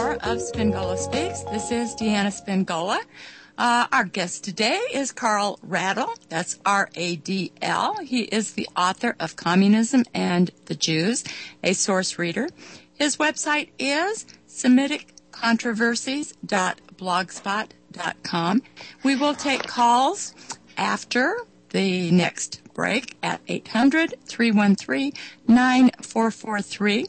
hour of Spingola Speaks. This is Deanna Spingola. Our guest today is Carl Radl. That's R-A-D-L. He is the author of Communism and the Jews, a source reader. His website is SemiticControversies.blogspot.com. We will take calls after the next break at 800-313-9443.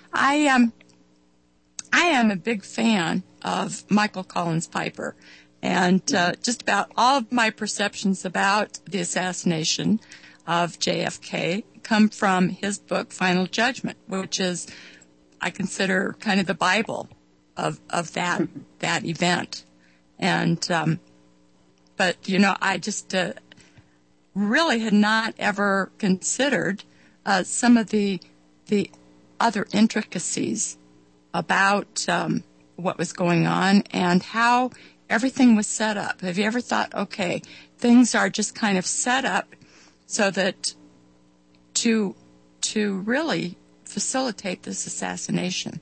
I am a big fan of Michael Collins Piper, and just about all of my perceptions about the assassination of JFK come from his book, Final Judgment, which is, I consider, kind of the Bible of that event. And but I just really had not ever considered some of the other intricacies about what was going on and how everything was set up. Have you ever thought, okay, things are just kind of set up so that to really facilitate this assassination?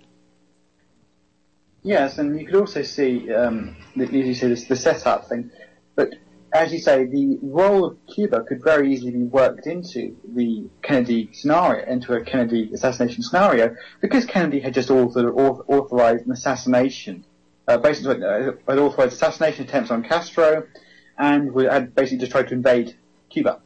Yes, and you could also see, as you say, the setup thing. But as you say, the role of Cuba could very easily be worked into the Kennedy scenario, into a Kennedy assassination scenario, because Kennedy had just authorized an assassination, basically had authorized assassination attempts on Castro, and had basically just tried to invade Cuba.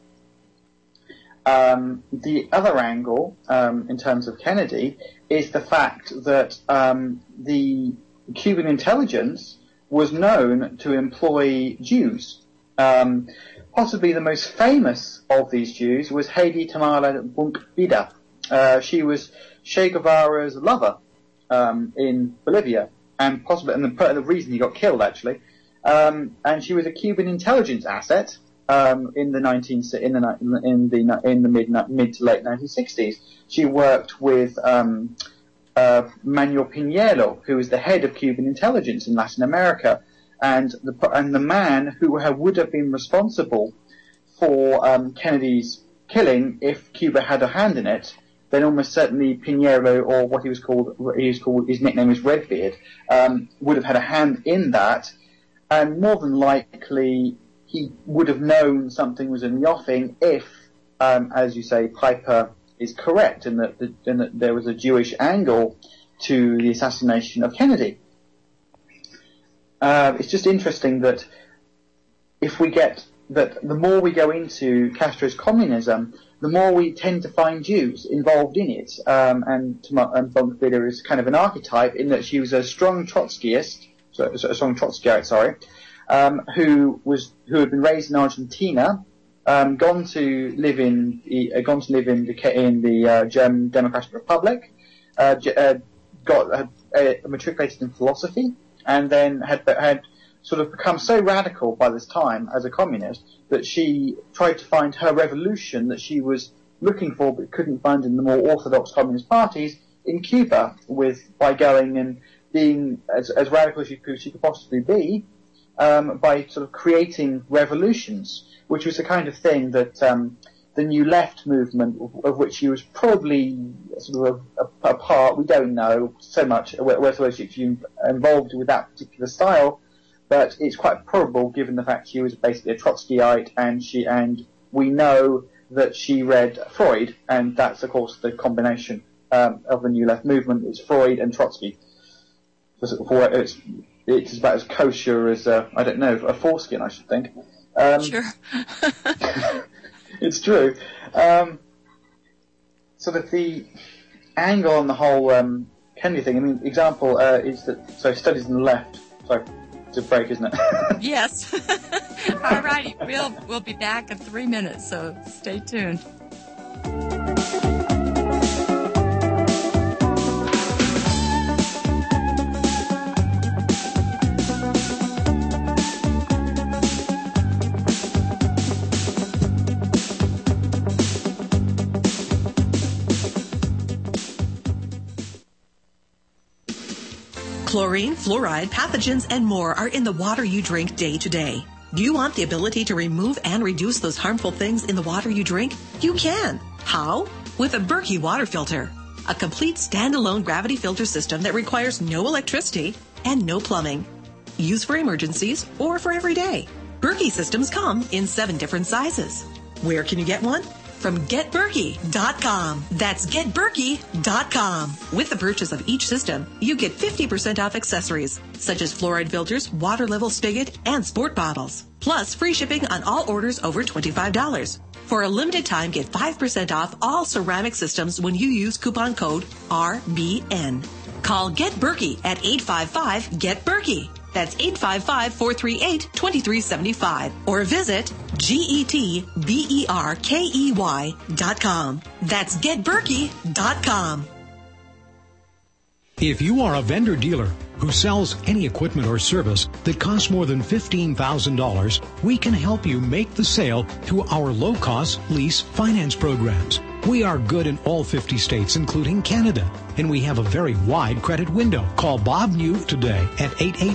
The other angle, in terms of Kennedy, is the fact that the Cuban intelligence was known to employ Jews. Possibly the most famous of these Jews was Heidi Tamara Bunke-Vida. She was Che Guevara's lover in Bolivia, and the reason he got killed, actually. And she was a Cuban intelligence asset in the mid to late 1960s. She worked with Manuel Piñero, who was the head of Cuban intelligence in Latin America. And the man who would have been responsible for Kennedy's killing, if Cuba had a hand in it, then almost certainly Piñero, or what his nickname is Redbeard, would have had a hand in that, and more than likely he would have known something was in the offing if, as you say, Piper is correct, and that there was a Jewish angle to the assassination of Kennedy. It's just interesting that the more we go into Castro's communism, the more we tend to find Jews involved in it. And Bunke-Vida is kind of an archetype in that she was a strong Trotskyite, who had been raised in Argentina, gone to live in the German Democratic Republic, matriculated in philosophy, and then had sort of become so radical by this time as a communist that she tried to find her revolution that she was looking for but couldn't find in the more orthodox communist parties in Cuba, by going and being as radical as she could possibly be, by sort of creating revolutions, which was the kind of thing that the New Left movement, of which she was probably sort of a part, we don't know so much whether she was involved with that particular style, but it's quite probable given the fact she was basically a Trotskyite, and we know that she read Freud, and that's of course the combination of the New Left movement is Freud and Trotsky. It's about as kosher as a foreskin, I should think. Sure. It's true. Sort of the angle on the whole Kennedy thing. I mean, example is that studies on the left. Sorry, it's a break, isn't it? Yes. All righty. We'll be back in 3 minutes, so stay tuned. Chlorine, fluoride, pathogens, and more are in the water you drink day to day. Do you want the ability to remove and reduce those harmful things in the water you drink? You can. How? With a Berkey water filter. a complete standalone gravity filter system that requires no electricity and no plumbing. Used for emergencies or for every day. Berkey systems come in 7 different sizes. Where can you get one? From GetBerkey.com. That's GetBerkey.com. With the purchase of each system, you get 50% off accessories, such as fluoride filters, water level spigot, and sport bottles. Plus, free shipping on all orders over $25. For a limited time, get 5% off all ceramic systems when you use coupon code RBN. Call Get Berkey at 855-GET-BERKEY. That's 855-438-2375. Or visit GetBerkey.com. That's GetBerkey.com. If you are a vendor dealer who sells any equipment or service that costs more than $15,000, we can help you make the sale through our low-cost lease finance programs. We are good in all 50 states, including Canada, and we have a very wide credit window. Call Bob New today at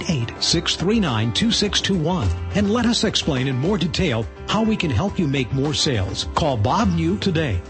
888-639-2621 and let us explain in more detail how we can help you make more sales. Call Bob New today,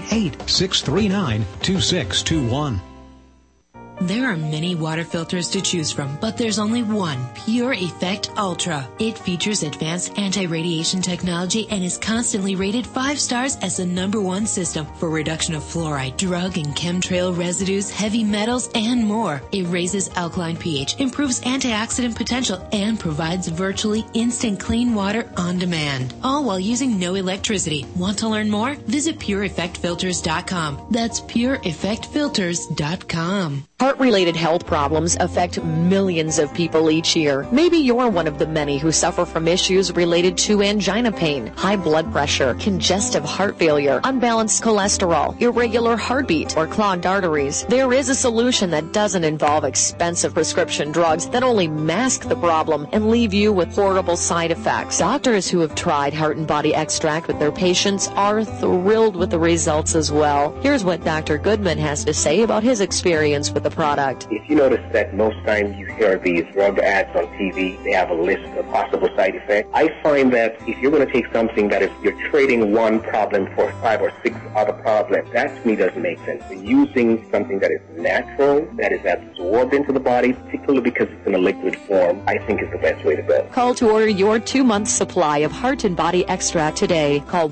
888-639-2621. There are many water filters to choose from, but there's only one, Pure Effect Ultra. It features advanced anti-radiation technology and is constantly rated 5 stars as the #1 system for reduction of fluoride, drug and chemtrail residues, heavy metals, and more. It raises alkaline pH, improves antioxidant potential, and provides virtually instant clean water on demand, all while using no electricity. Want to learn more? Visit PureEffectFilters.com. That's PureEffectFilters.com. Heart-related health problems affect millions of people each year. Maybe you're one of the many who suffer from issues related to angina pain, high blood pressure, congestive heart failure, unbalanced cholesterol, irregular heartbeat, or clogged arteries. There is a solution that doesn't involve expensive prescription drugs that only mask the problem and leave you with horrible side effects. Doctors who have tried Heart and Body Extract with their patients are thrilled with the results as well. Here's what Dr. Goodman has to say about his experience with the product. If you notice that most times you hear these drug ads on TV, they have a list of possible side effects. I find that if you're going to take something that is, you're trading one problem for 5 or 6 other problems, that to me doesn't make sense. Using something that is natural, that is absorbed into the body, particularly because it's in a liquid form, I think is the best way to go. Call to order your 2-month supply of Heart and Body Extract today. Call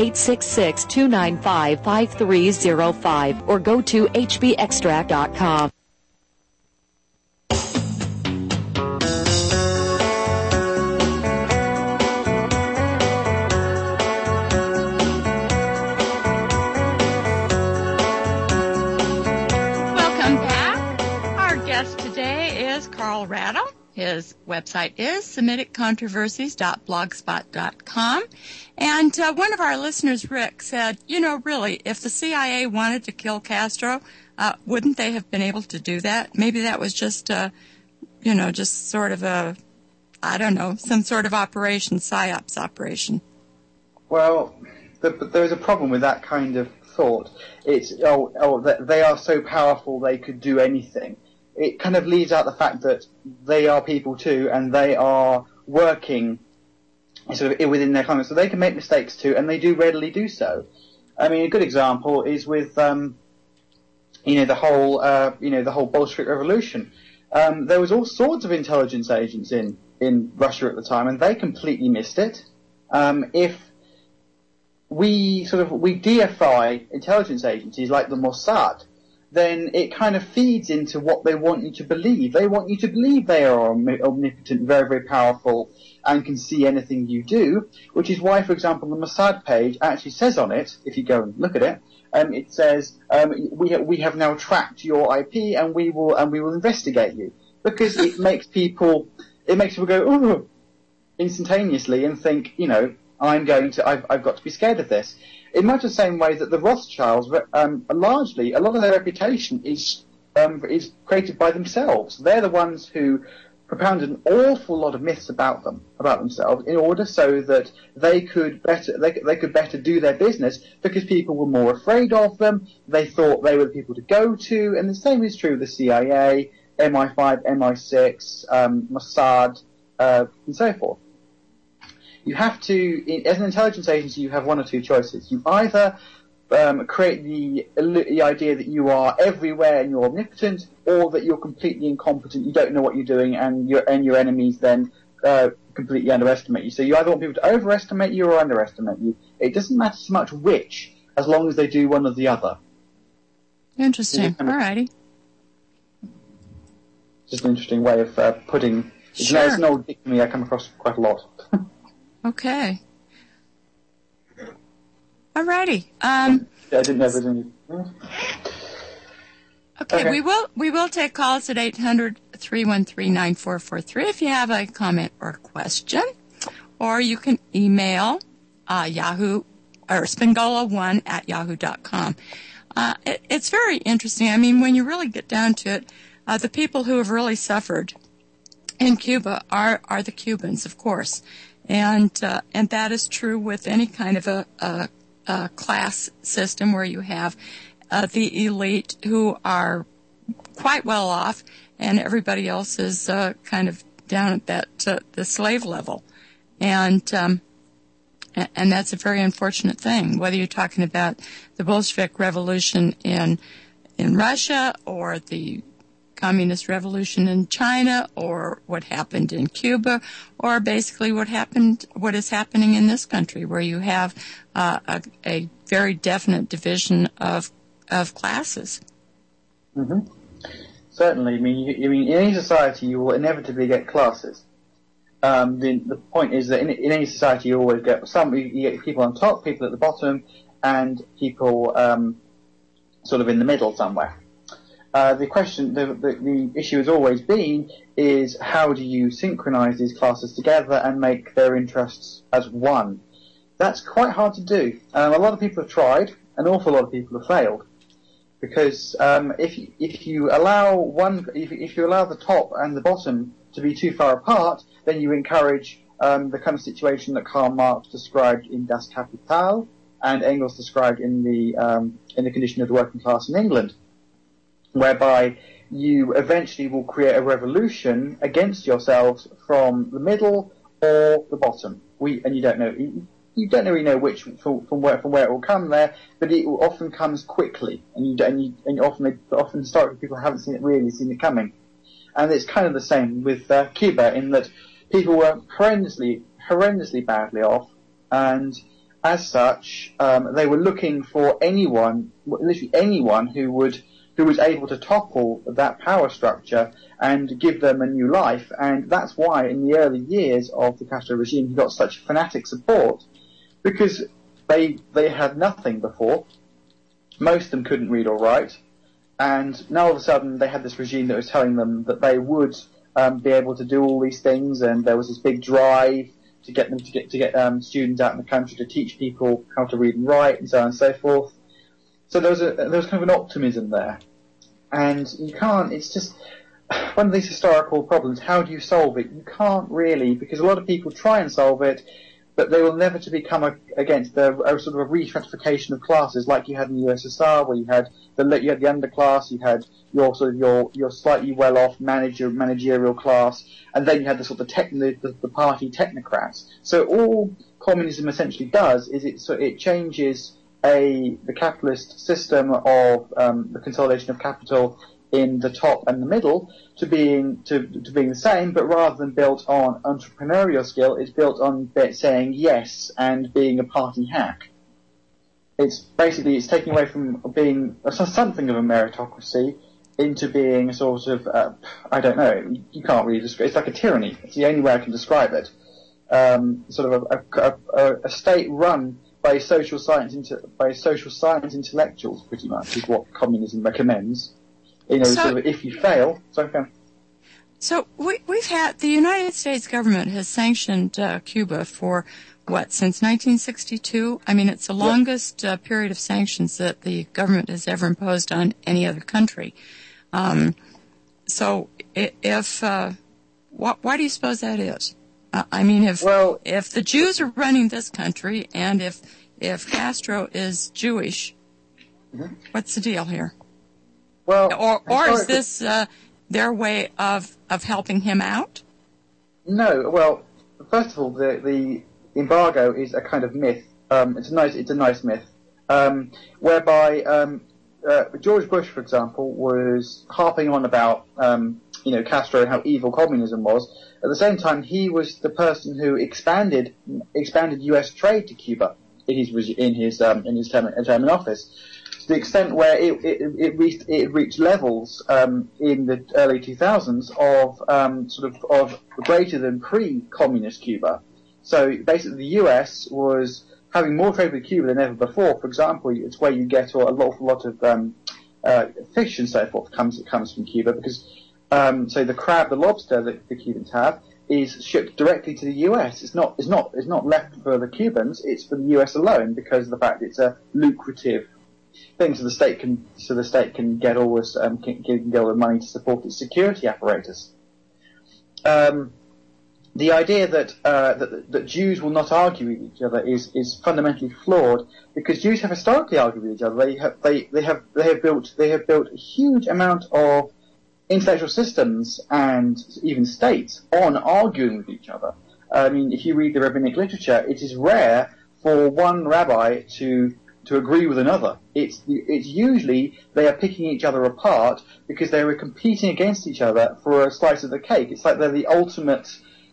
1-866-295-5305 or go to hbextract.com. Carl Rattle. His website is SemiticControversies.blogspot.com. And one of our listeners, Rick, said, really, if the CIA wanted to kill Castro, wouldn't they have been able to do that? Maybe that was just, just sort of a, some sort of operation, PSYOPs operation. Well, there's a problem with that kind of thought. It's, they are so powerful they could do anything. It kind of leaves out the fact that they are people too, and they are working sort of within their climate, so they can make mistakes too, and they do readily do so. I mean, a good example is with, the whole Bolshevik Revolution. There was all sorts of intelligence agents in Russia at the time, and they completely missed it. If we deify intelligence agencies like the Mossad, then it kind of feeds into what they want you to believe. They want you to believe they are omnipotent, very, very powerful, and can see anything you do, which is why, for example, the Mossad page actually says on it, if you go and look at it, it says, we have now tracked your IP and we will investigate you. Because it makes people go, ooh, instantaneously and think, I've got to be scared of this. In much the same way that the Rothschilds, largely, a lot of their reputation is created by themselves. They're the ones who propounded an awful lot of myths about themselves, in order so that they could better do their business, because people were more afraid of them. They thought they were the people to go to, and the same is true of the CIA, MI5, MI6, Mossad, and so forth. You have to, as an intelligence agency, you have one or two choices. You either create the idea that you are everywhere and you're omnipotent, or that you're completely incompetent, you don't know what you're doing, and your enemies then completely underestimate you. So you either want people to overestimate you or underestimate you. It doesn't matter so much which, as long as they do one or the other. Interesting. All righty. Just an interesting way of putting. Sure. It's an old dictionary I come across quite a lot. Okay. All righty. I didn't know there was any. Okay, we will take calls at 800-313-9443 if you have a comment or question, or you can email Yahoo or Spingola1@yahoo.com. It's very interesting. I mean, when you really get down to it, the people who have really suffered in Cuba are the Cubans, of course, and that is true with any kind of a class system where you have the elite who are quite well off, and everybody else is kind of down at that the slave level, and that's a very unfortunate thing. Whether you're talking about the Bolshevik Revolution in Russia, or the Communist Revolution in China, or what happened in Cuba, or basically what is happening in this country, where you have a very definite division of classes. Mm-hmm. Certainly. I mean, in any society, you will inevitably get classes. The point is that in any society, you always get you get people on top, people at the bottom, and people sort of in the middle somewhere. The question, the issue has always been, is how do you synchronize these classes together and make their interests as one? That's quite hard to do. A lot of people have tried. An awful lot of people have failed. Because if you allow the top and the bottom to be too far apart, then you encourage the kind of situation that Karl Marx described in Das Kapital and Engels described in the condition of the working class in England, whereby you eventually will create a revolution against yourselves from the middle or the bottom. And you don't know. You don't really know which from where it will come there, but it often comes quickly, and often historically people haven't really seen it coming. And it's kind of the same with Cuba, in that people were horrendously badly off, and as such, they were looking for literally anyone who was able to topple that power structure and give them a new life. And that's why in the early years of the Castro regime he got such fanatic support, because they had nothing before. Most of them couldn't read or write, and now all of a sudden they had this regime that was telling them that they would be able to do all these things, and there was this big drive to get students out in the country to teach people how to read and write, and so on and so forth. So there was kind of an optimism there, and you can't. It's just one of these historical problems. How do you solve it? You can't really, because a lot of people try and solve it, but they will never to become against a sort of a re-stratification of classes, like you had in the USSR, where you had the underclass, you had your slightly well-off managerial class, and then you had the sort of the party technocrats. So all communism essentially does is it changes the capitalist system of the consolidation of capital in the top and the middle to being the same, but rather than built on entrepreneurial skill, it's built on saying yes and being a party hack. It's taking away from being something of a meritocracy into being a sort of I don't know. You can't really describe. It's like a tyranny. It's the only way I can describe it. Sort of a state run by social science intellectuals, pretty much, is what communism recommends. Sort of if you fail, So we've had, the United States government has sanctioned Cuba for, since 1962? I mean, it's the longest period of sanctions that the government has ever imposed on any other country. So why do you suppose that is? I mean, if the Jews are running this country, and if Castro is Jewish, what's the deal here? Well, or is this their way of helping him out? No. Well, first of all, the embargo is a kind of myth. It's a nice myth. whereby George Bush, for example, was harping on about Castro and how evil communism was. At the same time, he was the person who expanded U.S. trade to Cuba in his term in office, to the extent where it reached levels in the early 2000s of greater than pre-communist Cuba. So basically, the U.S. was having more trade with Cuba than ever before. For example, it's where you get a lot of fish and so forth comes from Cuba, because so the crab, the lobster that the Cubans have is shipped directly to the U.S. It's not left for the Cubans. It's for the U.S. alone, because of the fact it's a lucrative thing. So the state can get all this can get all the money to support its security apparatus. The idea that Jews will not argue with each other is fundamentally flawed, because Jews have historically argued with each other. They have built a huge amount of intellectual systems and even states on arguing with each other. I mean, if you read the rabbinic literature, it is rare for one rabbi to agree with another. It's usually they are picking each other apart because they were competing against each other for a slice of the cake. It's like they're the ultimate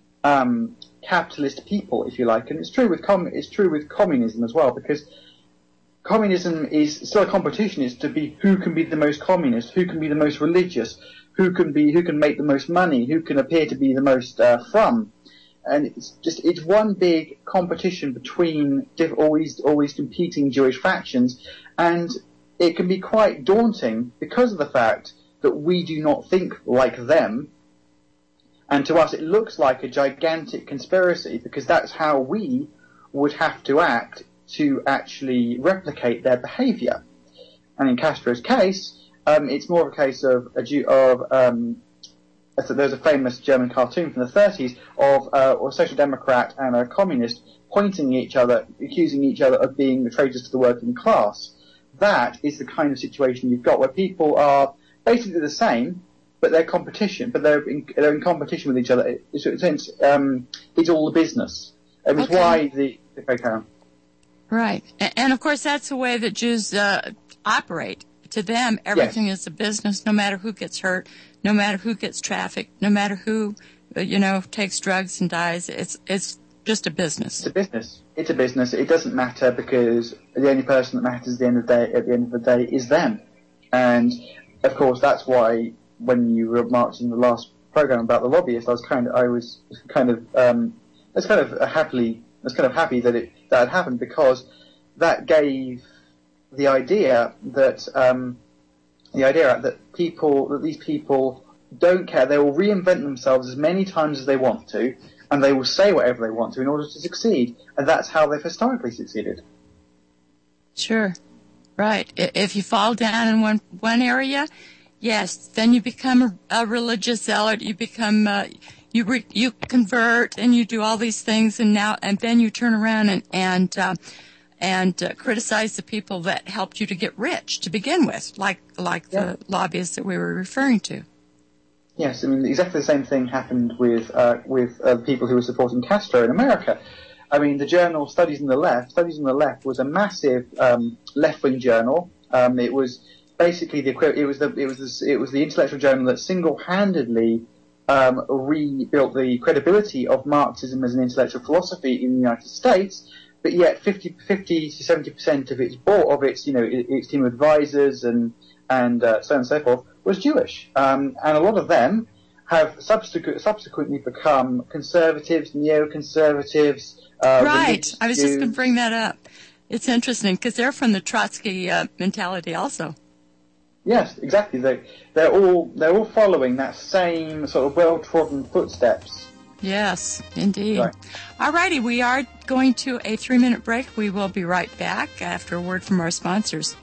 capitalist people, if you like, and it's true with communism as well, because communism is still a competition. It's to be who can be the most communist, who can be the most religious, who can make the most money, who can appear to be the most from, and it's one big competition between all these competing Jewish factions, and it can be quite daunting because of the fact that we do not think like them. And to us, it looks like a gigantic conspiracy, because that's how we would have to act to actually replicate their behavior. And in Castro's case, it's more of a case of there's a famous German cartoon from the 30s of a social democrat and a communist pointing at each other, accusing each other of being traitors to the working class. That is the kind of situation you've got, where people are basically the same, but they're in competition with each other. It's all the business. It's why Right. And of course, that's the way that Jews operate. To them, everything is a business, no matter who gets hurt, no matter who gets trafficked, no matter who, takes drugs and dies. It's just a business. It's a business. It doesn't matter, because the only person that matters at the end of the day is them. And of course, that's why when you remarked in the last program about the lobbyists, I was kind of happy that had happened, because that gave the idea that these people don't care. They will reinvent themselves as many times as they want to, and they will say whatever they want to in order to succeed. And that's how they've historically succeeded. Sure. Right. If you fall down in one area, yes, then you become a religious zealot. You become you convert, and you do all these things, and then you turn around and criticize the people that helped you to get rich to begin with, like the lobbyists that we were referring to. Yes, I mean, exactly the same thing happened with people who were supporting Castro in America. I mean, the journal Studies on the Left was a massive left-wing journal. It was basically it was the intellectual journal that single-handedly rebuilt the credibility of Marxism as an intellectual philosophy in the United States. But yet, 50 to 70% of its team of advisors and so on and so forth was Jewish, and a lot of them have subsequently become conservatives, neoconservatives. Right, I was just going to bring that up. It's interesting because they're from the Trotsky mentality, also. Yes, exactly. They're all following that same sort of well-trodden footsteps. Yes, indeed. Right. All righty, we are going to a 3-minute break. We will be right back after a word from our sponsors.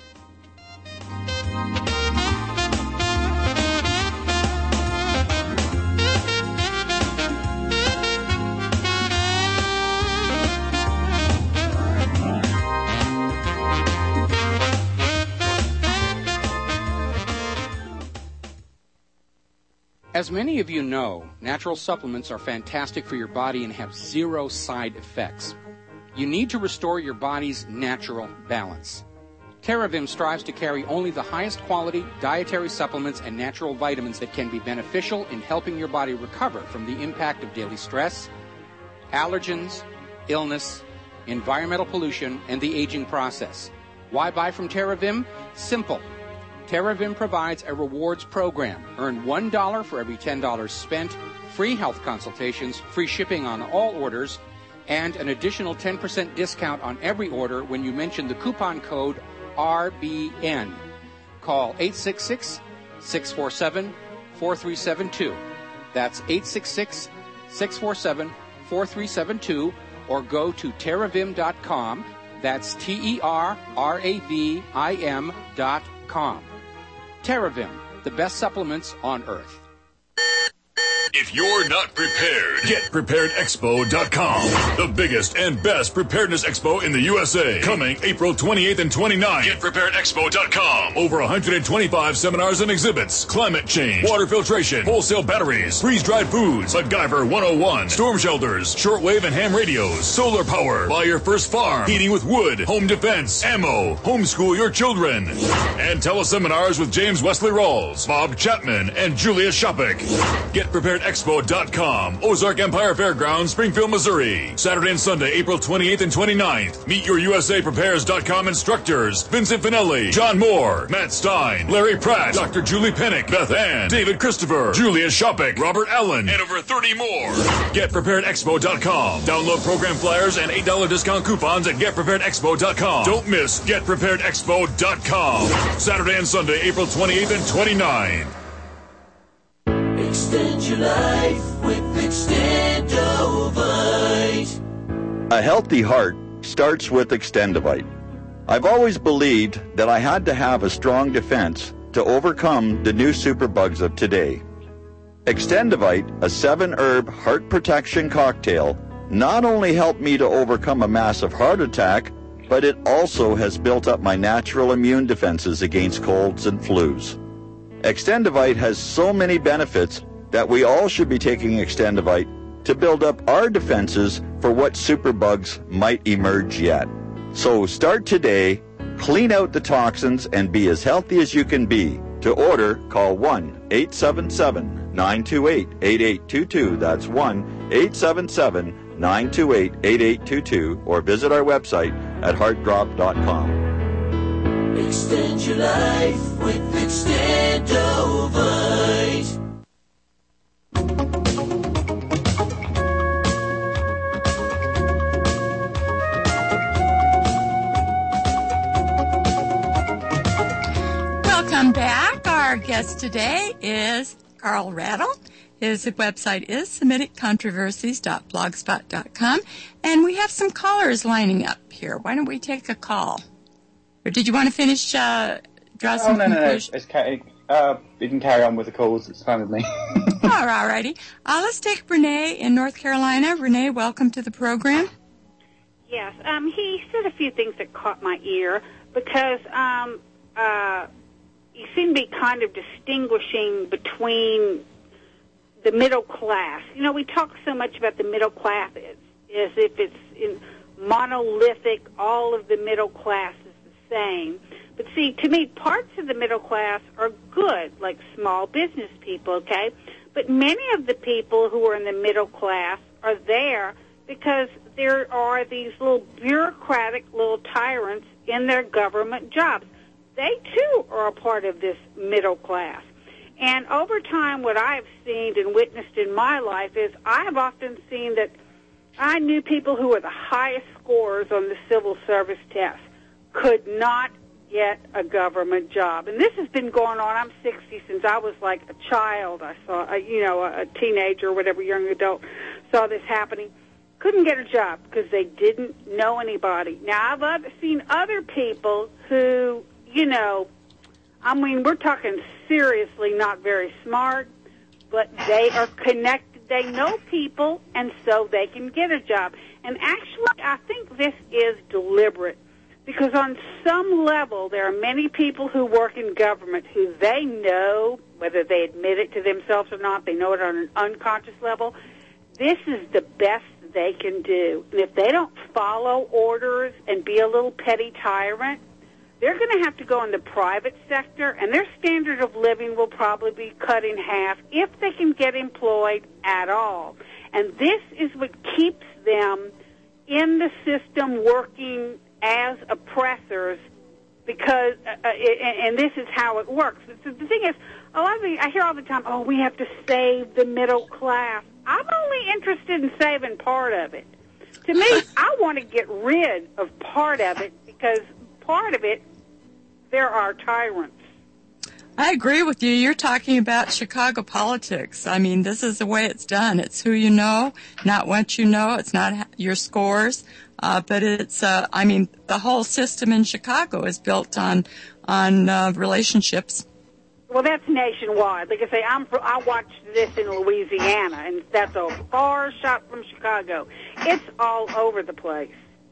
As many of you know, natural supplements are fantastic for your body and have zero side effects. You need to restore your body's natural balance. TerraVim strives to carry only the highest quality dietary supplements and natural vitamins that can be beneficial in helping your body recover from the impact of daily stress, allergens, illness, environmental pollution, and the aging process. Why buy from TerraVim? Simple. TerraVim provides a rewards program. Earn $1 for every $10 spent, free health consultations, free shipping on all orders, and an additional 10% discount on every order when you mention the coupon code RBN. Call 866-647-4372. That's 866-647-4372, or go to TerraVim.com. That's TerraVim.com. TerraVim, the best supplements on earth. If you're not prepared, GetPreparedExpo.com. The biggest and best preparedness expo in the USA. Coming April 28th and 29th. GetPreparedExpo.com. Over 125 seminars and exhibits. Climate change, water filtration, wholesale batteries, freeze-dried foods, MacGyver 101, storm shelters, shortwave and ham radios, solar power, buy your first farm, heating with wood, home defense, ammo, homeschool your children. And teleseminars with James Wesley Rawls, Bob Chapman, and Julia Shopik. GetPreparedExpo.com, Ozark Empire Fairgrounds, Springfield, Missouri. Saturday and Sunday, April 28th and 29th. Meet your USAPrepares.com instructors: Vincent Finelli, John Moore, Matt Stein, Larry Pratt, Dr. Julie Pennick, Beth Ann, David Christopher, Julia Shopik, Robert Allen, and over 30 more. GetPreparedExpo.com. Download program flyers and $8 discount coupons at GetPreparedExpo.com. Don't miss GetPreparedExpo.com. Saturday and Sunday, April 28th and 29th. Extend your life with Extendovite. A healthy heart starts with Extendovite. I've always believed that I had to have a strong defense to overcome the new superbugs of today. Extendovite, a 7-herb heart protection cocktail, not only helped me to overcome a massive heart attack, but it also has built up my natural immune defenses against colds and flus. Extendovite has so many benefits that we all should be taking Extendovite to build up our defenses for what superbugs might emerge yet. So start today, clean out the toxins, and be as healthy as you can be. To order, call 1-877-928-8822. That's 1-877-928-8822, or visit our website at heartdrop.com. Extend your life with Extendovite. Welcome back. Our guest today is Carl Rattle. His website is SemiticControversies.blogspot.com. And we have some callers lining up here. Why don't we take a call? Or did you want to finish, draw some conclusions? No. You can carry on with the calls. It's fine with me. All righty. Let's take Renee in North Carolina. Renee, welcome to the program. Yes. He said a few things that caught my ear because you seem to be kind of distinguishing between the middle class. You know, we talk so much about the middle class as if it's monolithic, all of the middle class is the same. But see, to me, parts of the middle class are good, like small business people, okay? But many of the people who are in the middle class are there because there are these little bureaucratic little tyrants in their government jobs. They, too, are a part of this middle class. And over time, what I've seen and witnessed in my life is I have often seen that I knew people who were the highest scorers on the civil service test could not get a government job. And this has been going on. I'm 60 since I was like a child. I saw, a teenager or whatever, young adult, saw this happening. Couldn't get a job because they didn't know anybody. Now, I've seen other people who, we're talking seriously not very smart, but they are connected. They know people, and so they can get a job. And actually, I think this is deliberate because on some level, there are many people who work in government who they know, whether they admit it to themselves or not, they know it on an unconscious level, this is the best they can do. And if they don't follow orders and be a little petty tyrant, they're going to have to go in the private sector, and their standard of living will probably be cut in half if they can get employed at all. And this is what keeps them in the system working as oppressors, because, and this is how it works. So the thing is, a lot of I hear all the time, oh, we have to save the middle class. I'm only interested in saving part of it. To me, I want to get rid of part of it, because part of it, there are tyrants. I agree with you. You're talking about Chicago politics. I mean, this is the way it's done. It's who you know, not what you know. It's not your scores, but it's, I mean, the whole system in Chicago is built on relationships. Well, that's nationwide. Like I say, I watched this in Louisiana, and that's a far shot from Chicago. It's all over the place.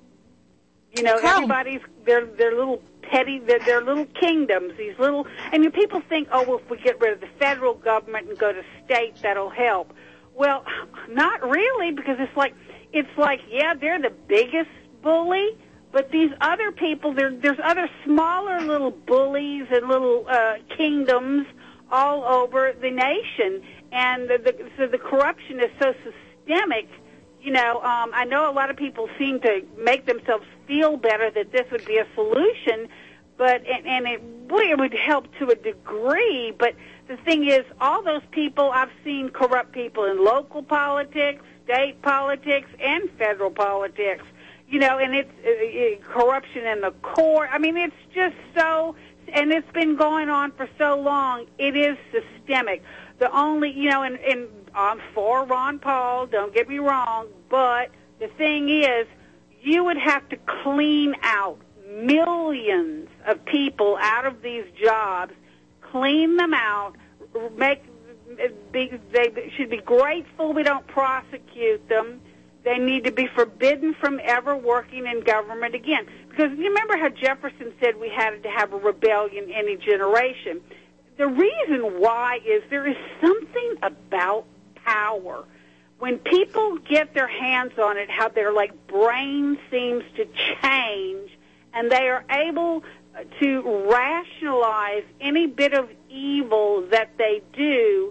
You know, everybody's they're little petty, they're little kingdoms. These little, and people think, oh, well, if we get rid of the federal government and go to state, that'll help. Well, not really, because it's like, yeah, they're the biggest bully, but these other people, there's other smaller little bullies and little kingdoms all over the nation, and so the corruption is so systemic. You know, I know a lot of people seem to make themselves feel better that this would be a solution, but and it would help to a degree. But the thing is, all those people, I've seen corrupt people in local politics, state politics, and federal politics. You know, and it's corruption in the court. I mean, it's just so, and it's been going on for so long. It is systemic. The only, you know, and I'm for Ron Paul, don't get me wrong, but the thing is, you would have to clean out millions of people out of these jobs, clean them out, they should be grateful we don't prosecute them. They need to be forbidden from ever working in government again. Because you remember how Jefferson said we had to have a rebellion any generation. The reason why is there is something about power. When people get their hands on it, how their brain seems to change, and they are able to rationalize any bit of evil that they do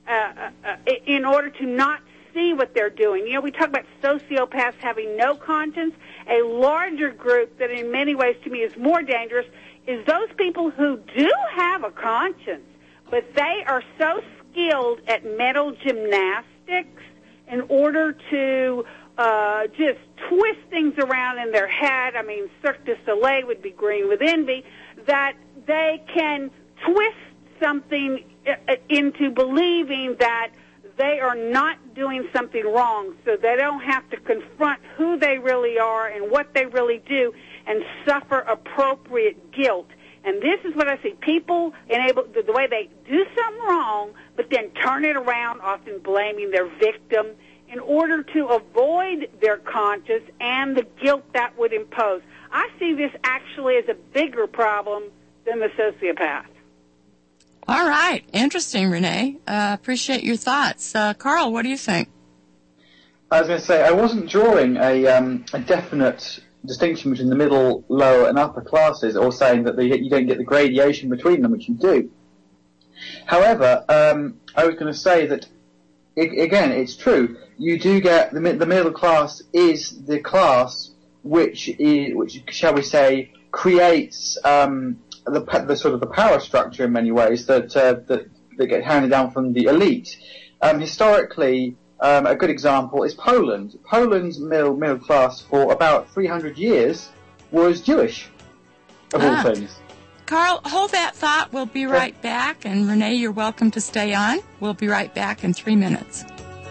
in order to not see what they're doing. You know, we talk about sociopaths having no conscience. A larger group that in many ways to me is more dangerous is those people who do have a conscience, but they are so skilled at mental gymnastics in order to just twist things around in their head. I mean, Cirque du Soleil would be green with envy, that they can twist something into believing that they are not doing something wrong, so they don't have to confront who they really are and what they really do and suffer appropriate guilt. And this is what I see. People the way they do something wrong, but then turn it around, often blaming their victim, in order to avoid their conscience and the guilt that would impose. I see this actually as a bigger problem than the sociopath. All right. Interesting, Renee. Appreciate your thoughts. Carl, what do you think? I was going to say, I wasn't drawing a definite distinction between the middle, lower, and upper classes, or saying that you don't get the gradation between them, which you do. However, I was going to say that, again, it's true. You do get the middle class is the class which shall we say, creates the sort of the power structure in many ways that get handed down from the elite. Historically, a good example is Poland. Poland's middle class for about 300 years was Jewish, of all things. Carl, hold that thought. We'll be right back. And Renee, you're welcome to stay on. We'll be right back in 3 minutes.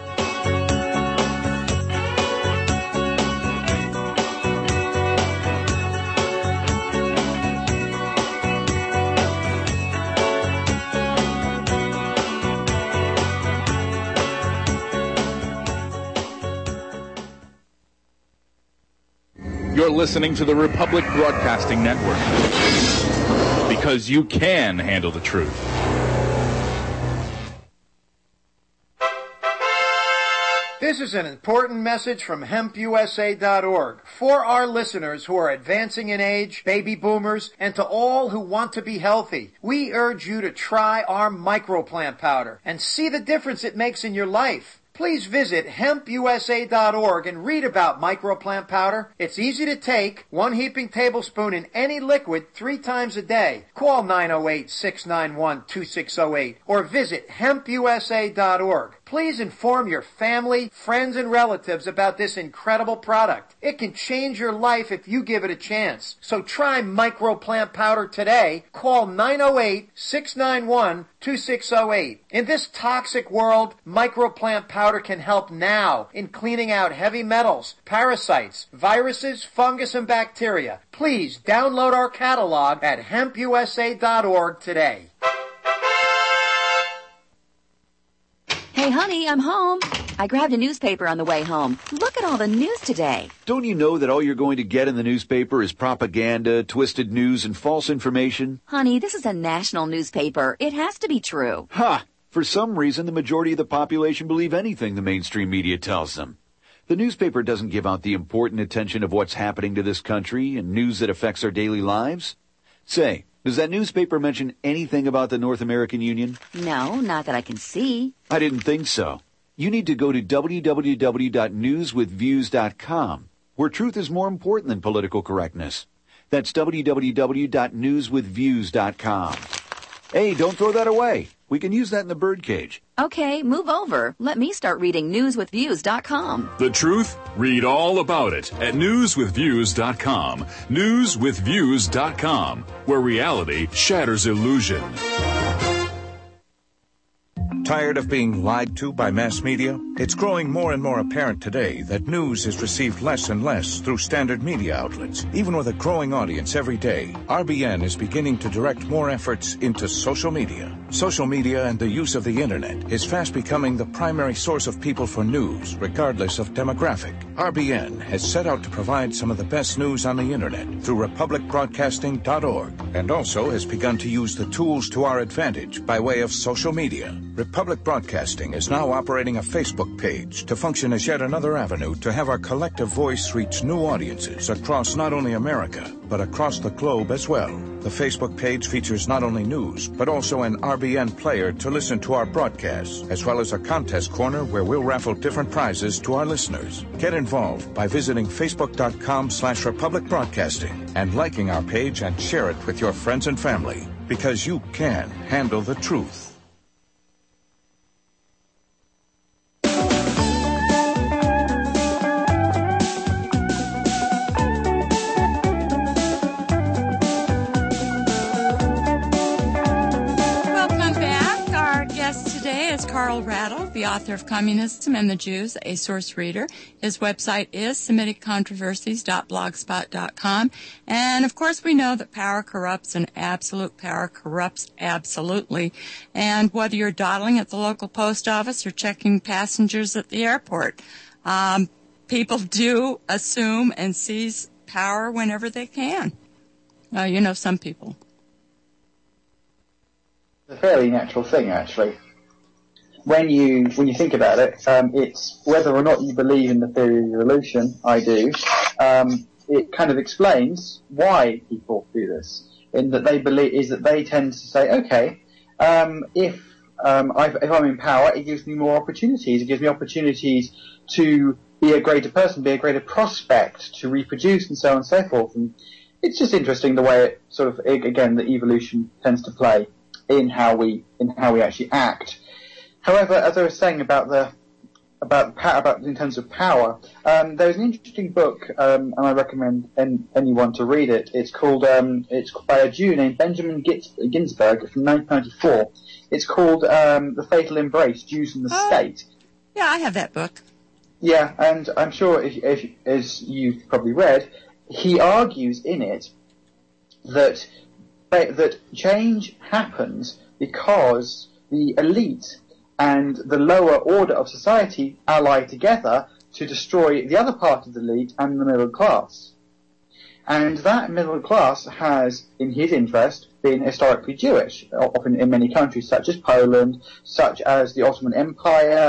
You're listening to the Republic Broadcasting Network, because you can handle the truth. This is an important message from HempUSA.org for our listeners who are advancing in age, baby boomers, and to all who want to be healthy. We urge you to try our microplant powder and see the difference it makes in your life. Please visit HempUSA.org and read about microplant powder. It's easy to take, 1 heaping tablespoon in any liquid 3 times a day. Call 908-691-2608 or visit HempUSA.org. Please inform your family, friends, and relatives about this incredible product. It can change your life if you give it a chance. So try microplant powder today. Call 908-691-2608. In this toxic world, microplant powder can help now in cleaning out heavy metals, parasites, viruses, fungus, and bacteria. Please download our catalog at HempUSA.org today. Hey, honey, I'm home. I grabbed a newspaper on the way home. Look at all the news today. Don't you know that all you're going to get in the newspaper is propaganda, twisted news, and false information? Honey, this is a national newspaper. It has to be true. Ha! For some reason, the majority of the population believe anything the mainstream media tells them. The newspaper doesn't give out the important attention of what's happening to this country and news that affects our daily lives. Say, does that newspaper mention anything about the North American Union? No, not that I can see. I didn't think so. You need to go to www.newswithviews.com, where truth is more important than political correctness. That's www.newswithviews.com. Hey, don't throw that away. We can use that in the birdcage. Okay, move over. Let me start reading newswithviews.com. The truth? Read all about it at newswithviews.com. Newswithviews.com, where reality shatters illusion. Tired of being lied to by mass media? It's growing more and more apparent today that news is received less and less through standard media outlets. Even with a growing audience every day, RBN is beginning to direct more efforts into social media. Social media and the use of the internet is fast becoming the primary source of people for news, regardless of demographic. RBN has set out to provide some of the best news on the internet through republicbroadcasting.org, and also has begun to use the tools to our advantage by way of social media. Republic Broadcasting is now operating a Facebook page to function as yet another avenue to have our collective voice reach new audiences across not only America, but across the globe as well. The Facebook page features not only news, but also an RBN player to listen to our broadcasts, as well as a contest corner where we'll raffle different prizes to our listeners. Get involved by visiting facebook.com/Republic Broadcasting and liking our page and share it with your friends and family, because you can handle the truth. Carl Rattle, the author of Communism and the Jews, a source reader. His website is SemiticControversies.blogspot.com. And, of course, we know that power corrupts and absolute power corrupts absolutely. And whether you're dawdling at the local post office or checking passengers at the airport, people do assume and seize power whenever they can. You know, some people. It's a fairly natural thing, actually. When you think about it, it's whether or not you believe in the theory of evolution. I do. It kind of explains why people do this. In that they tend to say, okay, if I'm in power, it gives me more opportunities. It gives me opportunities to be a greater person, be a greater prospect, to reproduce, and so on and so forth. And it's just interesting the way it sort of, again, the evolution tends to play in how we actually act. However, as I was saying about in terms of power, there's an interesting book, and I recommend anyone to read it. It's it's by a Jew named Benjamin Ginsberg from 1994. It's called The Fatal Embrace: Jews and the State. Yeah, I have that book. Yeah, and I'm sure, if as you've probably read, he argues in it that change happens because the elite and the lower order of society ally together to destroy the other part of the elite and the middle class. And that middle class has, in his interest, been historically Jewish, often in many countries such as Poland, such as the Ottoman Empire,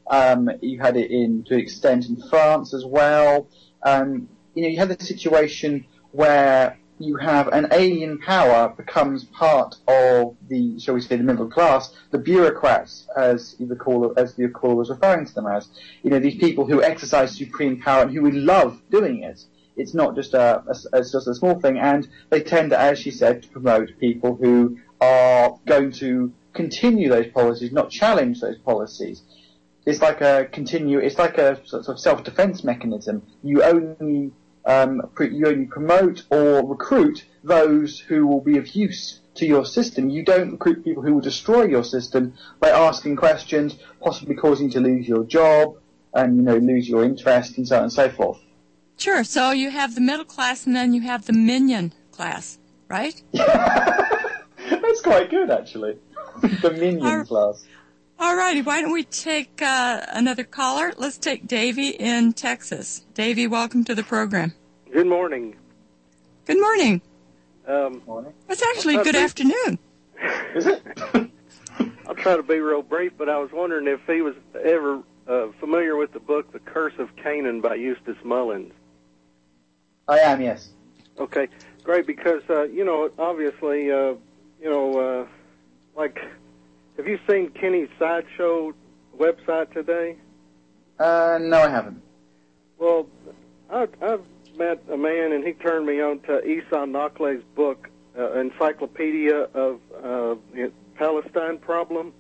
You had it to an extent in France as well. You had the situation where you have an alien power becomes part of the, shall we say, the middle class, the bureaucrats, as the caller was referring to them as. These people who exercise supreme power and who would love doing it. It's not just it's just a small thing, and they tend to, as she said, to promote people who are going to continue those policies, not challenge those policies. It's like a sort of self-defense mechanism. You only promote or recruit those who will be of use to your system. You don't recruit people who will destroy your system by asking questions, possibly causing you to lose your job and lose your interest and so on and so forth. Sure. So you have the middle class and then you have the minion class, right? That's quite good, actually. The minion class. All righty. Why don't we take another caller? Let's take Davy in Texas. Davy, welcome to the program. Good morning. Good morning. Morning. It's actually good afternoon. Is it? I'll try to be real brief, but I was wondering if he was ever familiar with the book The Curse of Canaan by Eustace Mullins. I am, yes. Okay, great, because, obviously, have you seen Kenny's Sideshow website today? No, I haven't. Well, I've met a man, and he turned me on to Esau Nakle's book, Encyclopedia of the Palestine Problem,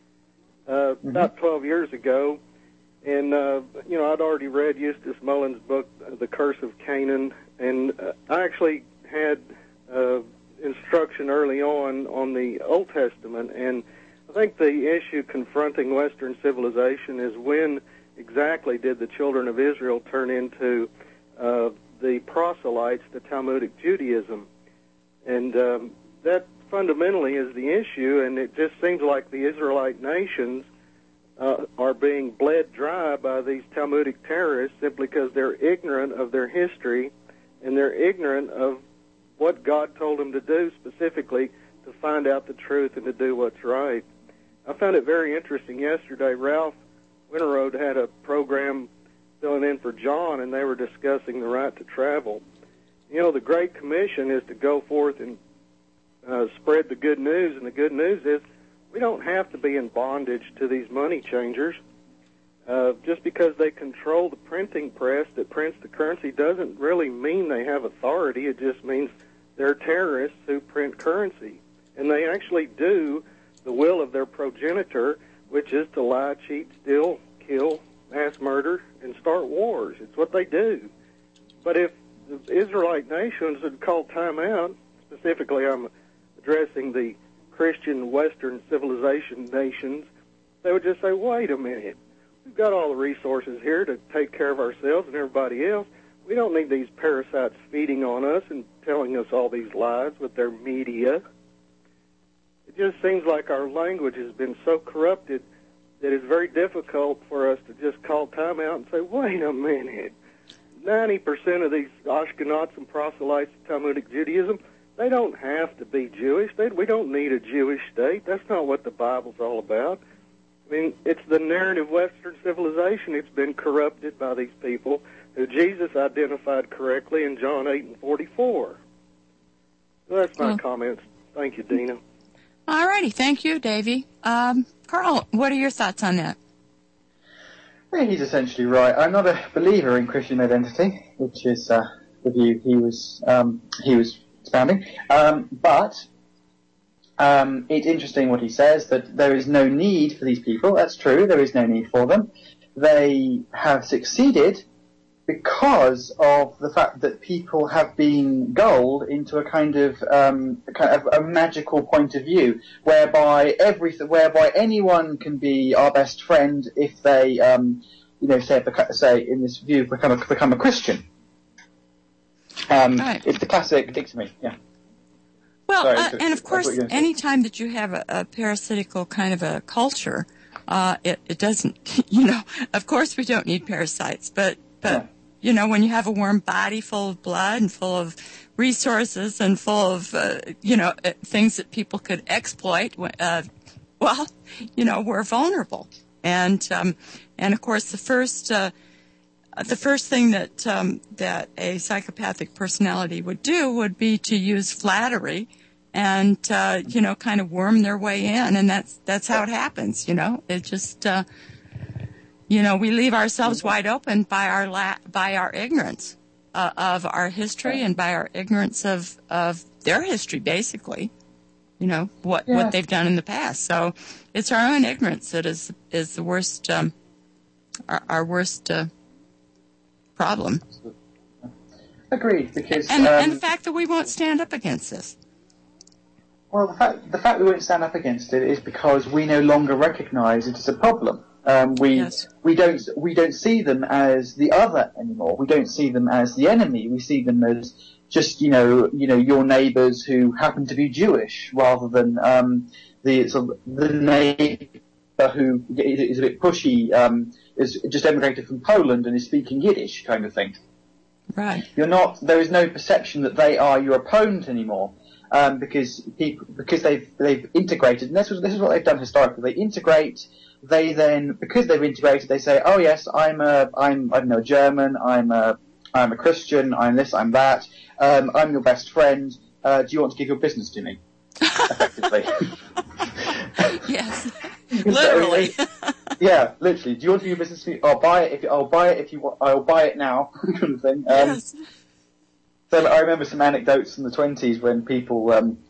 about 12 years ago. And, I'd already read Eustace Mullins' book, The Curse of Canaan, and I actually had instruction early on the Old Testament, and I think the issue confronting Western civilization is when exactly did the children of Israel turn into the proselytes to Talmudic Judaism. And that fundamentally is the issue, and it just seems like the Israelite nations are being bled dry by these Talmudic terrorists simply because they're ignorant of their history and they're ignorant of what God told them to do specifically to find out the truth and to do what's right. I found it very interesting yesterday. Ralph Winterode had a program filling in for John, and they were discussing the right to travel. The Great Commission is to go forth and spread the good news, and the good news is we don't have to be in bondage to these money changers. Just because they control the printing press that prints the currency doesn't really mean they have authority. It just means they're terrorists who print currency. And they actually do the will of their progenitor, which is to lie, cheat, steal, kill, mass murder, and start wars. It's what they do. But if the Israelite nations had called time out, specifically I'm addressing the Christian Western civilization nations, they would just say, wait a minute, we've got all the resources here to take care of ourselves and everybody else. We don't need these parasites feeding on us and telling us all these lies with their media. It just seems like our language has been so corrupted that it's very difficult for us to just call time out and say, wait a minute, 90% of these Ashkenazim and proselytes of Talmudic Judaism, they don't have to be Jewish. We don't need a Jewish state. That's not what the Bible's all about. I mean, it's the narrative Western civilization. It's been corrupted by these people who Jesus identified correctly in John 8:44. So that's my comments. Thank you, Dina. All righty. Thank you, Davey. Carl, what are your thoughts on that? Yeah, he's essentially right. I'm not a believer in Christian identity, which is the view he was expounding. But it's interesting what he says, that there is no need for these people. That's true. There is no need for them. They have succeeded because of the fact that people have been gulled into a kind of a magical point of view, whereby anyone can be our best friend if they, say in this view, become a Christian. Right. It's the classic dichotomy. Yeah. Well, and of course, any time that you have a parasitical kind of a culture, it doesn't. Of course, we don't need parasites, but. Yeah. When you have a warm body full of blood and full of resources and full of, things that people could exploit, we're vulnerable. And And of course, the first thing that a psychopathic personality would do would be to use flattery and kind of worm their way in, and that's how it happens. It just we leave ourselves wide open by our ignorance of our history and by our ignorance of their history, basically. What they've done in the past. So it's our own ignorance that is the worst, our worst problem. Agreed, because and the fact that we won't stand up against this. Well, the fact we won't stand up against it is because we no longer recognise it as a problem. We don't see them as the other anymore. We don't see them as the enemy. We see them as just your neighbours who happen to be Jewish, rather than the neighbour who is a bit pushy, is just emigrated from Poland and is speaking Yiddish, kind of thing. Right. There is no perception that they are your opponent anymore. Because they've integrated, and this is what they've done historically. They integrate. They then, because they've integrated, they say, "Oh yes, I'm German. I'm a Christian. I'm this. I'm that. I'm your best friend. Do you want to give your business to me?" Effectively. Yes. Literally. Yeah, literally. Do you want to give your business to me? I'll buy it if you want. I'll buy it now. Kind of thing. Yes. So I remember some anecdotes from the 20s when people,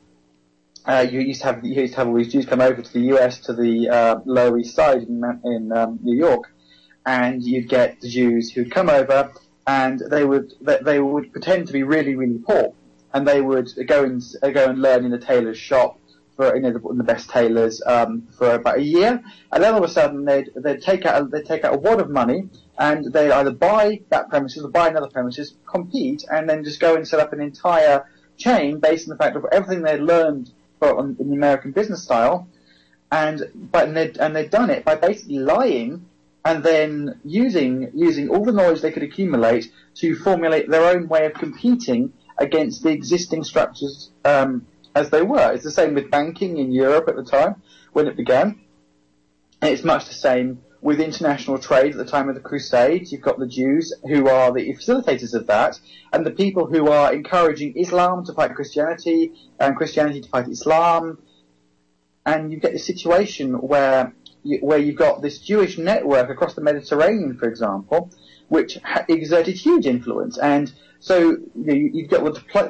you used to have all these Jews come over to the US, to the Lower East Side in New York, and you'd get the Jews who'd come over, and they would pretend to be really, really poor, and they would go and learn in the tailor's shop for the best tailors for about a year, and then all of a sudden they'd take out a wad of money. And they either buy that premises or buy another premises, compete, and then just go and set up an entire chain based on the fact of everything they learned in the American business style, and they'd done it by basically lying and then using all the knowledge they could accumulate to formulate their own way of competing against the existing structures as they were. It's the same with banking in Europe at the time when it began, and it's much the same with international trade at the time of the Crusades. You've got the Jews who are the facilitators of that, and the people who are encouraging Islam to fight Christianity and Christianity to fight Islam. And you get this situation where you've got this Jewish network across the Mediterranean, for example, which exerted huge influence. And so you've got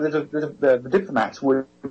the diplomats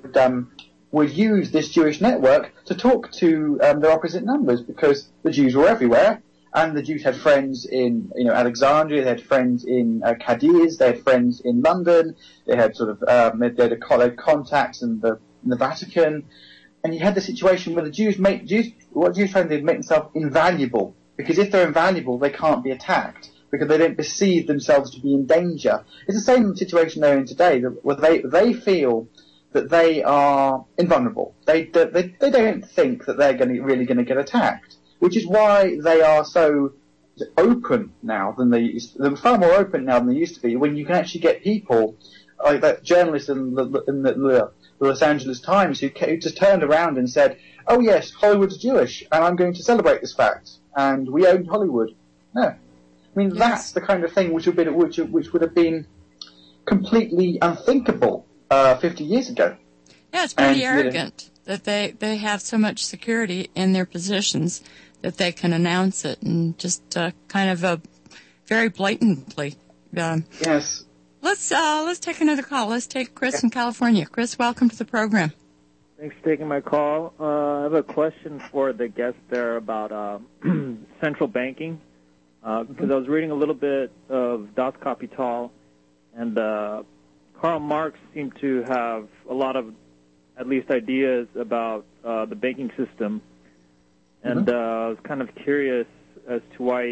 would use this Jewish network to talk to their opposite numbers, because the Jews were everywhere, and the Jews had friends in Alexandria, they had friends in Cadiz, they had friends in London, they had they had contacts in the Vatican, and you had the situation where the Jews try to do, make themselves invaluable, because if they're invaluable, they can't be attacked, because they don't perceive themselves to be in danger. It's the same situation they're in today, where they feel that they are invulnerable. They don't think that they're really going to get attacked, which is why they are so open now than they used to. They're far more open now than they used to be, when you can actually get people like that journalist in the Los Angeles Times who just turned around and said, "Oh yes, Hollywood's Jewish, and I'm going to celebrate this fact, and we own Hollywood." No. I mean, that's the kind of thing which would have been completely unthinkable 50 years ago. Yeah, it's pretty arrogant that they have so much security in their positions that they can announce it, and just kind of very blatantly. Yes. Let's take another call. Let's take Chris in California. Chris, welcome to the program. Thanks for taking my call. I have a question for the guest there about central banking, because I was reading a little bit of Das Kapital, and Karl Marx seemed to have a lot of, at least, ideas about the banking system, and I was kind of curious as to why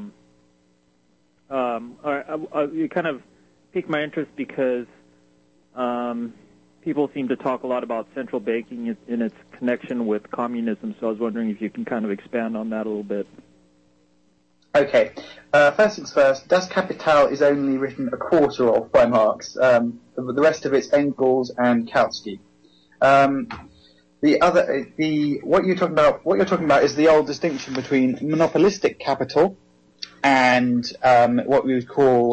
you kind of piqued my interest, because people seem to talk a lot about central banking in its connection with communism, so I was wondering if you can kind of expand on that a little bit. Okay. First things first, Das Kapital is only written a quarter of by Marx. The rest of it's Engels and Kautsky. What you're talking about is the old distinction between monopolistic capital and what we would call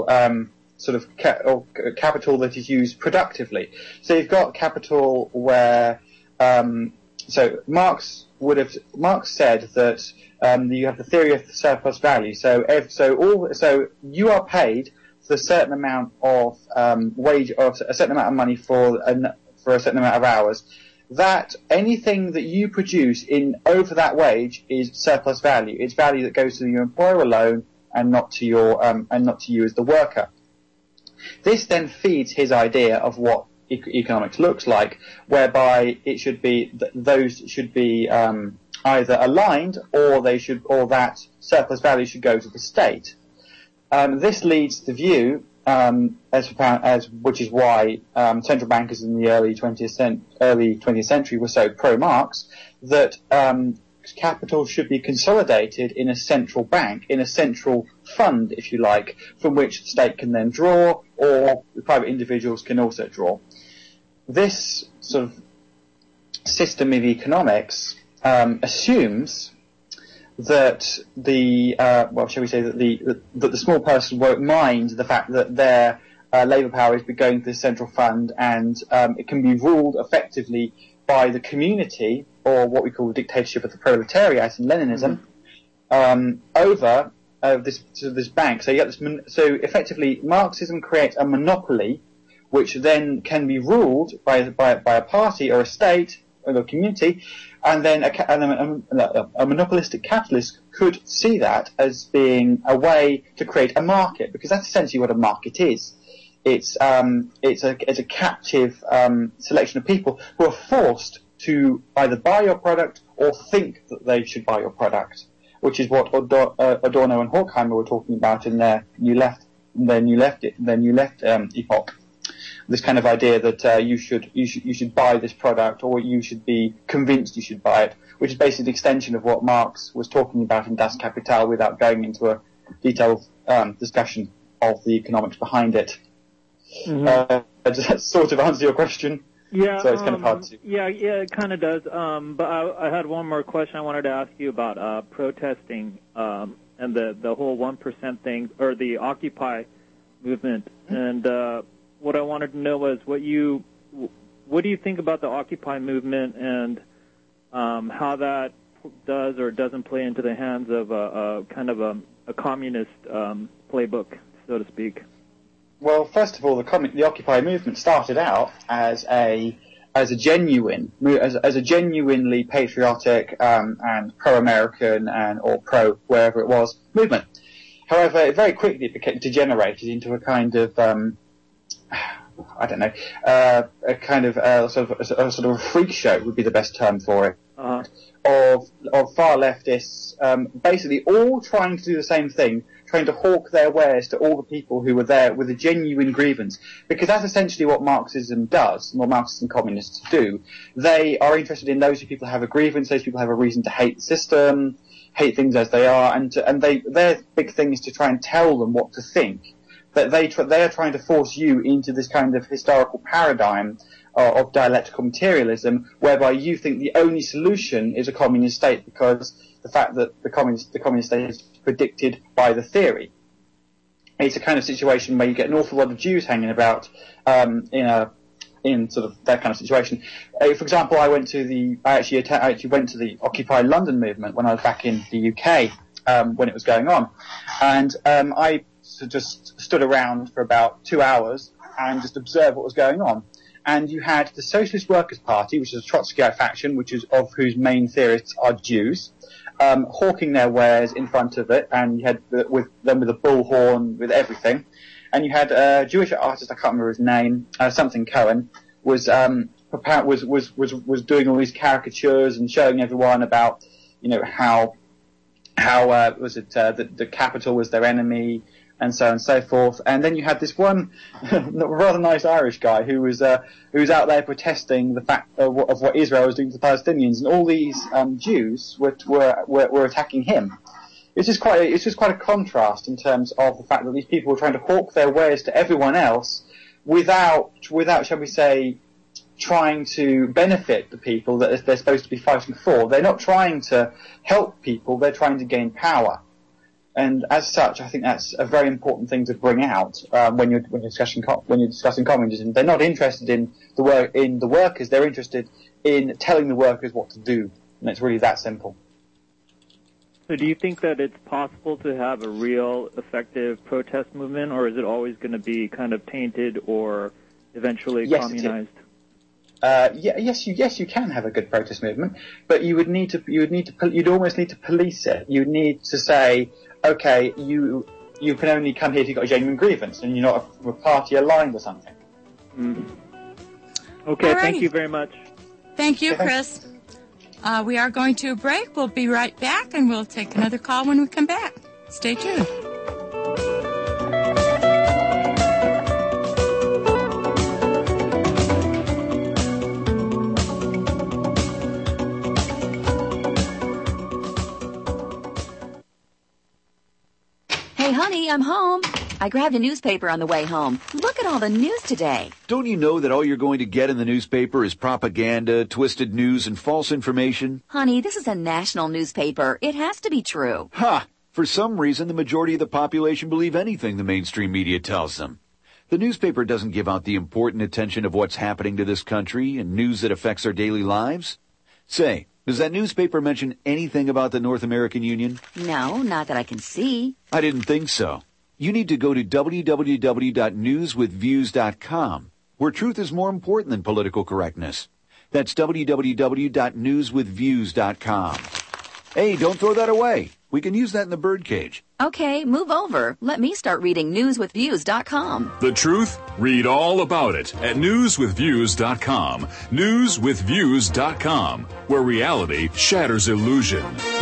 capital that is used productively. So you've got capital where so Marx said that you have the theory of surplus value. So you are paid for a certain amount of wage, or a certain amount of money for a certain amount of hours. That anything that you produce in over that wage is surplus value. It's value that goes to your employer alone, and not to you as the worker. This then feeds his idea of what economics looks like, whereby it should be those should be either aligned, or that surplus value should go to the state. This leads to the view, which is why central bankers in the early 20th century were so pro-Marx, that capital should be consolidated in a central bank, in a central fund, if you like, from which the state can then draw, or private individuals can also draw. This sort of system of economics assumes that the small person won't mind the fact that their labour power is going to the central fund, and it can be ruled effectively by the community, or what we call the dictatorship of the proletariat in Leninism, over this bank. So you get this. So effectively, Marxism creates a monopoly, which then can be ruled by a party or a state or a community, and then a monopolistic capitalist could see that as being a way to create a market, because that's essentially what a market is. It's a captive selection of people who are forced to either buy your product or think that they should buy your product, which is what Adorno and Horkheimer were talking about in their New Left epoch. This kind of idea that you should buy this product, or you should be convinced you should buy it, which is basically an extension of what Marx was talking about in Das Kapital, without going into a detailed discussion of the economics behind it. Does that sort of answer your question? Yeah. So it's kind of hard to. Yeah, it kind of does. But I had one more question I wanted to ask you about protesting and the whole 1% thing, or the Occupy movement. And what I wanted to know was what do you think about the Occupy movement, and how that does or doesn't play into the hands of a communist playbook, so to speak? Well, first of all, the Occupy movement started out as a genuinely patriotic and pro-American or pro wherever it was movement. However, it very quickly degenerated into a kind of a kind of sort of a freak show would be the best term for it. Of far leftists, basically all trying to do the same thing, trying to hawk their wares to all the people who were there with a genuine grievance. Because that's essentially what Marxism does, and what Marxists and communists do. They are interested in those people who have a grievance, those people who have a reason to hate the system, hate things as they are, and their big thing is to try and tell them what to think. That they are trying to force you into this kind of historical paradigm of dialectical materialism, whereby you think the only solution is a communist state, because the fact that the communist state is predicted by the theory. It's a kind of situation where you get an awful lot of Jews hanging about in sort of that kind of situation. For example, I actually went to the Occupy London movement when I was back in the UK when it was going on, and I just stood around for about 2 hours and just observed what was going on. And you had the Socialist Workers' Party, which is a Trotskyite faction, of whose main theorists are Jews, hawking their wares in front of it, and you had with a bullhorn, with everything. And you had a Jewish artist, I can't remember his name, something Cohen, was doing all these caricatures and showing everyone about, how the capital was their enemy, and so on and so forth. And then you had this one rather nice Irish guy who was out there protesting the fact of what Israel was doing to the Palestinians, and all these Jews were attacking him. It's just quite a contrast in terms of the fact that these people were trying to hawk their wares to everyone else without, shall we say, trying to benefit the people that they're supposed to be fighting for. They're not trying to help people, they're trying to gain power. And as such, I think that's a very important thing to bring out when you're discussing communism. They're not interested in the workers. They're interested in telling the workers what to do, and it's really that simple. So do you think that it's possible to have a real effective protest movement, or is it always going to be kind of tainted or eventually communized? Yes, you can have a good protest movement, but you'd almost need to police it. You'd need to say, okay, you can only come here if you've got a genuine grievance and you're not a party aligned or something. Okay, thank you very much. Thank you, Chris. We are going to a break. We'll be right back, and we'll take another call when we come back. Stay tuned. Hey, honey, I'm home. I grabbed a newspaper on the way home. Look at all the news today. Don't you know that all you're going to get in the newspaper is propaganda, twisted news, and false information? Honey, this is a national newspaper. It has to be true. Ha! For some reason, the majority of the population believe anything the mainstream media tells them. The newspaper doesn't give out the important attention of what's happening to this country and news that affects our daily lives. Say, does that newspaper mention anything about the North American Union? No, not that I can see. I didn't think so. You need to go to www.newswithviews.com, where truth is more important than political correctness. That's www.newswithviews.com. Hey, don't throw that away. We can use that in the birdcage. Okay, move over. Let me start reading newswithviews.com. The truth? Read all about it at newswithviews.com. Newswithviews.com, where reality shatters illusion.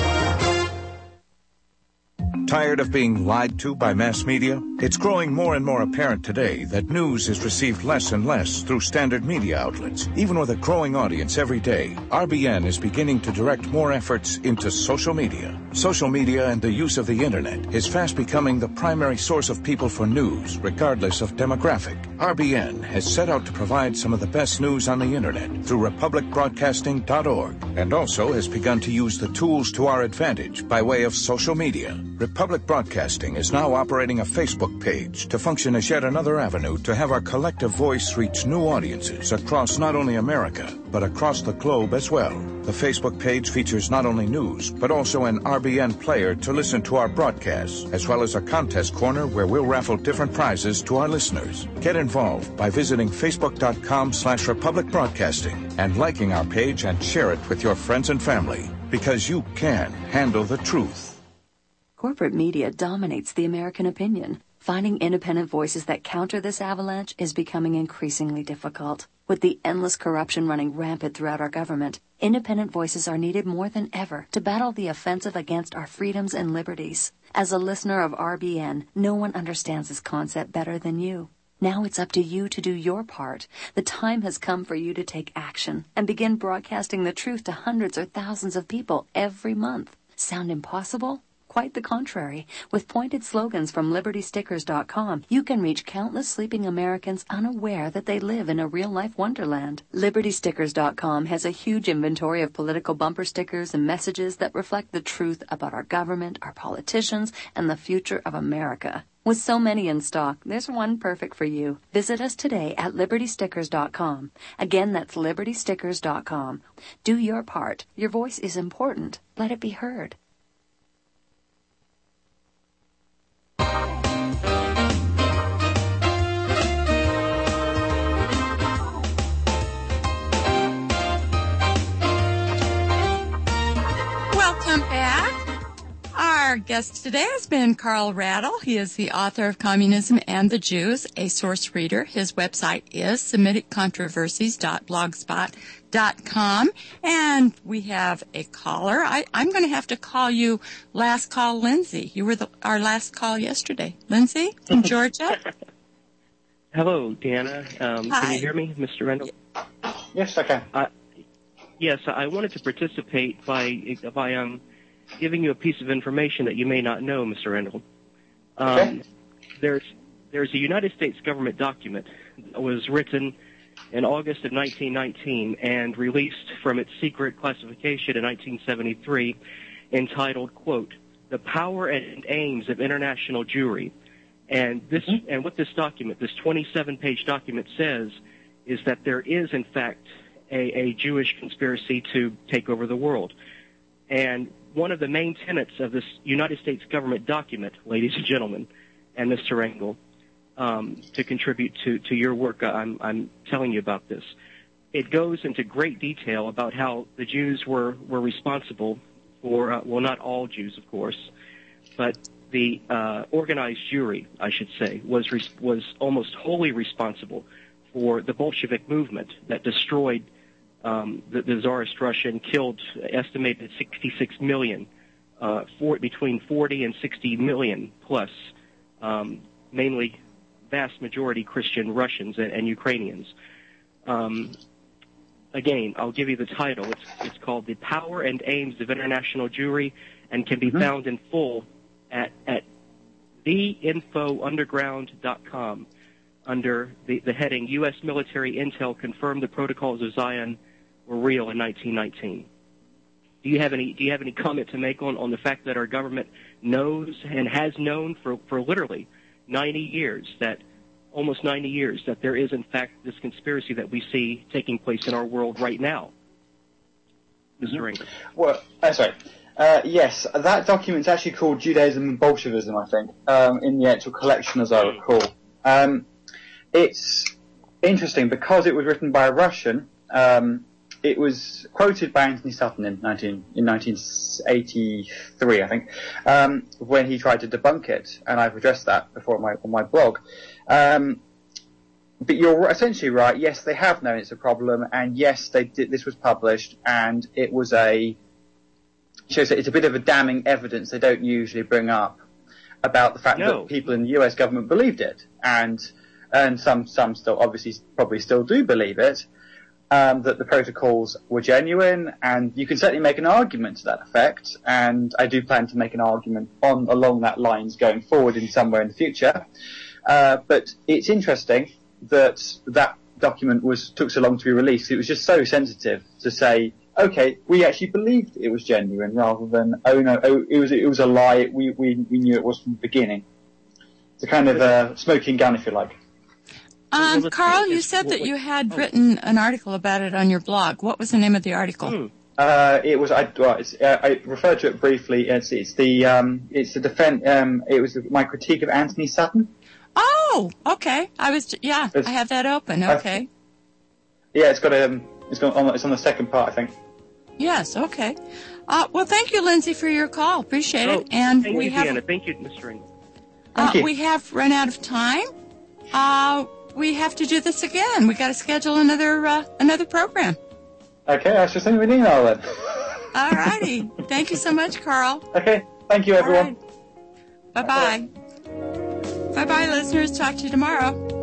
Tired of being lied to by mass media? It's growing more and more apparent today that news is received less and less through standard media outlets. Even with a growing audience every day, RBN is beginning to direct more efforts into social media. Social media and the use of the internet is fast becoming the primary source of people for news, regardless of demographic. RBN has set out to provide some of the best news on the internet through republicbroadcasting.org, and also has begun to use the tools to our advantage by way of social media. Republic Broadcasting is now operating a Facebook page to function as yet another avenue to have our collective voice reach new audiences across not only America, but across the globe as well. The Facebook page features not only news, but also an RBN player to listen to our broadcasts, as well as a contest corner where we'll raffle different prizes to our listeners. Get involved by visiting facebook.com/Republic Broadcasting and liking our page and share it with your friends and family, because you can handle the truth. Corporate media dominates the American opinion. Finding independent voices that counter this avalanche is becoming increasingly difficult. With the endless corruption running rampant throughout our government, independent voices are needed more than ever to battle the offensive against our freedoms and liberties. As a listener of RBN, no one understands this concept better than you. Now it's up to you to do your part. The time has come for you to take action and begin broadcasting the truth to hundreds or thousands of people every month. Sound impossible? Quite the contrary. With pointed slogans from LibertyStickers.com, you can reach countless sleeping Americans unaware that they live in a real-life wonderland. LibertyStickers.com has a huge inventory of political bumper stickers and messages that reflect the truth about our government, our politicians, and the future of America. With so many in stock, there's one perfect for you. Visit us today at LibertyStickers.com. Again, that's LibertyStickers.com. Do your part. Your voice is important. Let it be heard. Welcome back. Our guest today has been Carl Rattle. He is the author of Communism and the Jews, a source reader. His website is SemiticControversies.blogspot.com. And we have a caller. I'm going to have to call you Last Call Lindsay. You were our last call yesterday. Lindsay from Georgia? Hello, Deanna. Can you hear me, Mr. Rendell? Yes, I can. Yes, I wanted to participate by giving you a piece of information that you may not know, Mr. Rendell. Okay. There's a United States government document that was written in August of 1919 and released from its secret classification in 1973, entitled, quote, The Power and Aims of International Jewry. And what this document, this 27-page document says is that there is, in fact, a Jewish conspiracy to take over the world. And one of the main tenets of this United States government document, ladies and gentlemen, and Mr. Engel, to contribute to your work, I'm telling you about this. It goes into great detail about how the Jews were responsible for, well, not all Jews, of course, but the organized Jewry, I should say, was almost wholly responsible for the Bolshevik movement that destroyed the Tsarist Russia and killed, estimated 66 million, between 40 and 60 million plus, mainly vast majority Christian Russians and Ukrainians. Again, I'll give you the title. It's called The Power and Aims of International Jewry and can be found in full at theinfounderground.com under the heading U.S. Military Intel Confirmed the Protocols of Zion were real in 1919. Do you have any comment to make on the fact that our government knows and has known for literally 90 years that there is in fact this conspiracy that we see taking place in our world right now? Mr. Engel. Well, sorry. Yes, that document's actually called Judaism and Bolshevism, I think, in the actual collection, as I recall. It's interesting because it was written by a Russian. It was quoted by Anthony Sutton in 1983, I think, when he tried to debunk it, and I've addressed that before on my blog. But you're essentially right. Yes, they have known it's a problem, and yes, they did. This was published, and it was shows that it's a bit of a damning evidence they don't usually bring up about the fact that people in the US government believed it, and some still obviously probably still do believe it, that the protocols were genuine, and you can certainly make an argument to that effect, and I do plan to make an argument along that lines going forward in somewhere in the future. But it's interesting that document took so long to be released. It was just so sensitive to say, okay, we actually believed it was genuine, rather than, it was a lie, we knew it was from the beginning. It's a kind of smoking gun, if you like. Carl, you said that you had written an article about it on your blog. What was the name of the article? It was, I referred to it briefly. It was my critique of Anthony Sutton. Oh, okay. I have that open. Okay. It's on the second part, I think. Yes. Okay. Well, thank you, Lindsay, for your call. Appreciate it. And thank you, Deanna. Thank you, Mr. Engel. We have run out of time. We have to do this again. We got to schedule another program. Okay, I shall send you an email then. All righty. Thank you so much, Carl. Okay. Thank you, everyone. Right. Bye-bye. Bye-bye, listeners. Talk to you tomorrow.